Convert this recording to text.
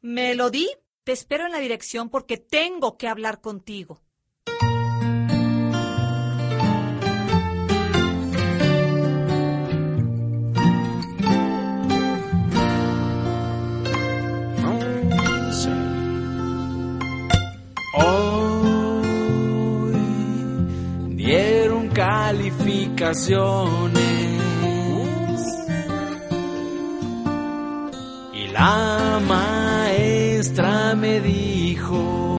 Melody, te espero en la dirección porque tengo que hablar contigo. Hoy dieron calificaciones y la maestra me dijo: